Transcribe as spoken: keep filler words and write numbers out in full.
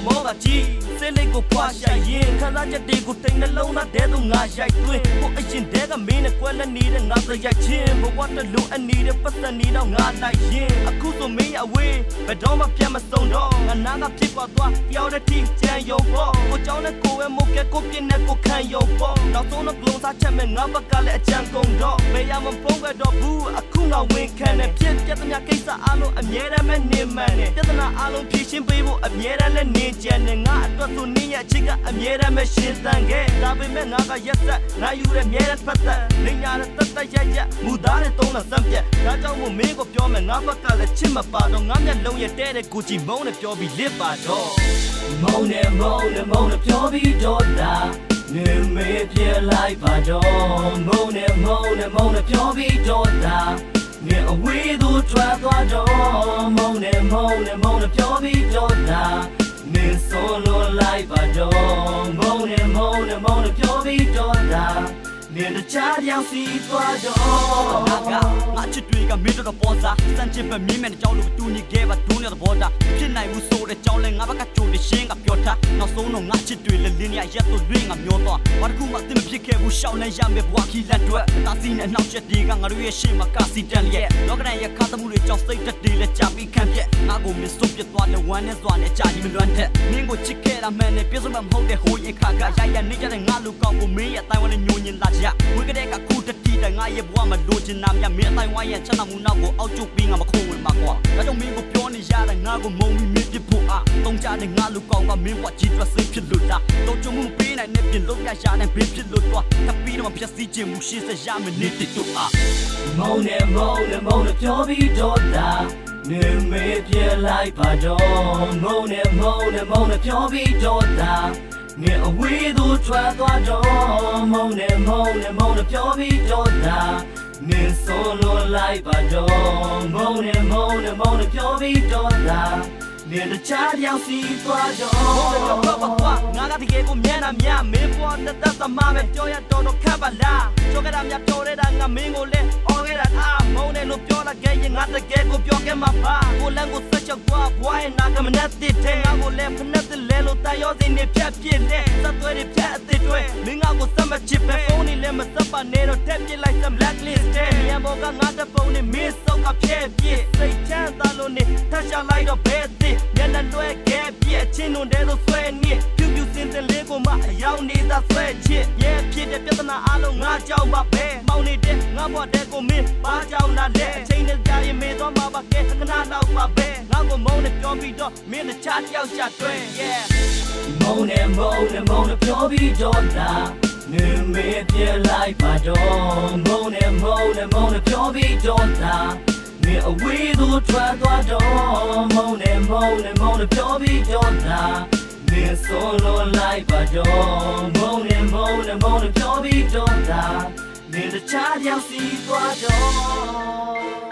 မောကကြီးစိတ်လေးကိုဖွာရှာရင်ခံစားချက်တွေကိုတိမ်နှလုံးသားတဲသို့ငါရိုက်သွင်းကိုအရင်တည်းကမင်းနဲ့ကွဲလက်နေတဲ့ငါသရိုက်ချင်းဘဝတလူအနီးတဲ့ပတ်သက်နေတော့ငါလိုက်ရင်အခုဆိုမင်းအဝေးဘယ်တော့မှပြတ်မစုံတော့ငါနာကဖြစ်သွားသွားတယောက်တည်းထိကြံရုံပေါ့ကိုเจ้าနဲ့ကိုဝဲမို့ကဲကိုပြင်းနဲ့ကိုခံရုံပေါ့နောက်ဆုံးတော့ကလုံးစားချက်မဲ့ငါဘက်ကလည်းအကြံကုန်တော့ဘယ်ရမဖုံးပဲတော့ဘူးအခုငါဝင်ခံနေဖြစ်ပြသမျှကိစ္စအလုံးအမြဲတမ်းပဲနေမှန်နေပြဿနာအလုံးဖြေရှင်းပေးဖို့အမြဲတမ်းလည်းနေကြနေငါအတွက်ဆိုနေရချစ်ကအမြဲတမ်းပဲရှင်းသန်ခဲ့ဒါပေမဲ့ငါကရက်သက်ငါယူတဲ့မြဲတဲ့ပတ်သက်လိညာတဲ့တက်တက်ရရမူသားတဲ့သုံးလစံပြက်ဒါကြောင့်မို့မင်းကိုပြောမယ်ငါဘက်ကလည်းချစ်မပါတော့ငါမျက်လုံးရဲ့တဲတဲ့ကိုကြည့်မုန်းနဲ့ပြောပြီးလစ်ပါတော့မုန်းနဲ့မုန်းနဲ့မုန်းနဲ့ပြောပြီးတော့တာနေမေးပြလိုက်ပါတော့မုန်းနဲ့မုန်းနဲ့မုန်းနဲ့ပြောပြီးတော့တာနေအဝေးသို့ထွက်သွားတော့မုန်းနဲ့မုန်းနဲ့မုန်းနဲ့ပြောပြီးတော့တာနေဆိုလိုလိုက်ပါတော့မုန်းနဲ့မုန်းနဲ့မုန်းနဲ့ပြောပြီးတော့တာနေတခြားရောက်စီသွားတော့ငါကငါချစ်တွေကမင်းတို့ပေါ်စားစံချစ်ပဲမင်းမဲ့ကြောင်းလို့တူညီခဲ့ပါဒုနေတော့ဘောတာဖြစ်နိုင်ဘူးဆိုတဲ့ကြောင်းလဲငါဘက်ကကြိုးတရှင်းကပြောထားနောက်ဆုံးတော့ငါချစ်တွေလည်းလင်းရရက်တော့လွင့်ငါမျောသွားဘာတစ်ခုမှသိမဖြစ်ခဲ့ဘူးရှောင်းလဲရမယ်ဘွားခီလက်တွေတာစီနဲ့နှောက်ချက်တွေကငါတို့ရဲ့ရှေ့မှာကာစီတန်ရဲ့လောကရန်ရဲ့ခါသမှုတွေကြောင့်စိတ်တက်တွေလည်းကြာပြီးခံပြက်ငါကိုမစွန့်ပြစ်သွားတဲ့ဝမ်းနဲ့စွာနဲ့ကြာကြီးမလွမ်းတဲ့မင်းကိုချစ်ခဲ့တာမှန်နဲ့ပြည့်စုံမှမဟုတ်တဲ့ဟိုရင်ခါကရရနေကြတဲ့ငါလူကောင်းကိုမင်းရဲ့အတိုင်းဝနဲ့ညှို့ညင်လာကြဝိကတဲ့ကခုတတိတဲ့ငါရဲ့ဘဝမှာလိုချင်တာများမင်းအတိုင်းဝရဲ့ချမ်းသာမှုနောက်ကိုအောက်ကျုပ်ပြီးငါမခိုးဝင်မှာကွာဒါကြောင့်မင်းကိုပြောနေရတဲ့ငါကိုမုံပြီးမင်းပြဖို့အားတုံးကြတဲ့ငါလူကောင်းကမင်းဘဝကြီးတွက်စိတ်ဖြစ်လို့လားတော့ချုံမှုပေးနိုင်တဲ့ပြင်လို့ရရတဲ့ဘေးဖြစ်လို့တော့တပီးတော့ဖြတ်စည်းခြင်းမှုရှင်းစရမနေတိတို့အားမုံနဲ့မုံနဲ့မုံနဲ့ပြောပြီးတော့တာနေမေးပြလိုက်ပါတော့မုံနဲ့မုံနဲ့မုံနဲ့ပြောပြီးတော့တာနေအဝေးသို့ထွက်သွားတော့မုံနဲ့မုံနဲ့မုံနဲ့ပြောပြီးတော့တာနေဆိုလိုလိုက်ပါတော့မုံနဲ့မုံနဲ့မုံနဲ့ပြောပြီးတော့တာနေတခြားရောက်စီသွားတော့မုံနဲ့တော့ဘာကွာငါကတကယ်ကိုမြဲတာများမင်းပေါ်တသက်သမားပဲပြောရတော့တော့ခက်ပါလားကြောက်ကြတာများပြောနေတာငါမင်းကိုလဲအော်ခဲ့တာအားမုံနဲ့လို့ပြောလာခဲ့ရင်ငါတကယ်ကိုပြောခဲ့မှာပါကိုလန်းကိုစက်ချက်ကွာဘွားရဲ့နာကမနဲ့တစ်တဲ့ငါကိုလဲဖနက်တဲ့လဲလို့တာရောစင်းနေဖြတ်ပြစ်လဲသတ်သွဲတွေဖြတ်အစ်တွေမင်းငါကိုစက်မချစ်ပဲဖုန်းနေလဲမစက်ပါနဲ့တော့တက်ပြစ်လိုက်စမ်း blacklist တဲ့ညံဘောကငါတပုံနဲ့မင်းစောက်ကဖြဲပြစ်စိတ်ချမ်းသာလို့နေထပ်ရှာလိုက်တော့ဘဲတစ်ညနေလွဲခဲ့ပြစ်အချင်းတို့တဲဆိုဆွဲနေဖြူဖြူစင်စင်လေးကိုမှအယောင်နေတာဆွဲချစ်ရဲ့ဖြစ်တဲ့ပြဿနာအလုံးငါကြောက်ပါပဲမောင်နေတဲ့ငါဘဝတဲ့ကိုမင်းဘာကြောင့်လာလဲအချိန်နဲ့ကြာရင်မေးတော့မှာပါကဲခဏတော့ပါပဲငါကိုမုန်းနဲ့ပြောပြီးတော့မင်းတခြားတယောက်ချတွဲ yeah မုန်းနဲ့မုန်းနဲ့မုန်းနဲ့ပြောပြီးတော့တာနေမေးပြလိုက်ပါတော့မုန်းနဲ့မုန်းနဲ့မုန်းနဲ့ပြောပြီးတော့တာနေအဝေးသို့ထွက်သွားတော့မုန်းနဲ့မုန်းနဲ့မုန်းနဲ့ပြောပြီးတော့တာနေဆိုလိုလိုက်ပါတော့မုန်းနဲ့မုန်းနဲ့မုန်းနဲ့ပြောပြီးတော့တာနေတခြားရောက်စီသွားတော့